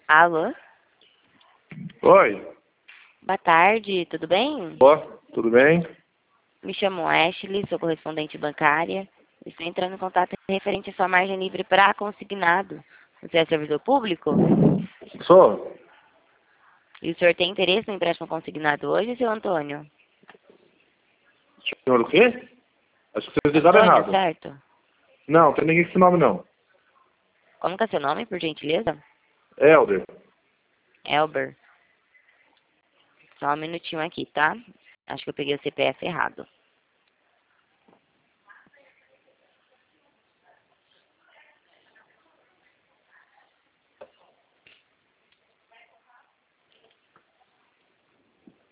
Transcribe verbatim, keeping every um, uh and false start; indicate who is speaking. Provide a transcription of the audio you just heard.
Speaker 1: Alô?
Speaker 2: Oi.
Speaker 1: Boa tarde, tudo bem?
Speaker 2: Ó, tudo bem?
Speaker 1: Me chamo Ashley, sou correspondente bancária. Estou entrando em contato referente à sua margem livre para consignado. Você é servidor público?
Speaker 2: Sou?
Speaker 1: E o senhor tem interesse no empréstimo consignado hoje, seu Antônio?
Speaker 2: Senhor o quê? Acho que vocês ligaram
Speaker 1: Antônio,
Speaker 2: errado.
Speaker 1: certo?
Speaker 2: Não, tem ninguém com esse nome não.
Speaker 1: Como que é seu nome, por gentileza?
Speaker 2: Helder.
Speaker 1: Elber. Só um minutinho aqui, tá? Acho que eu peguei o C P F errado.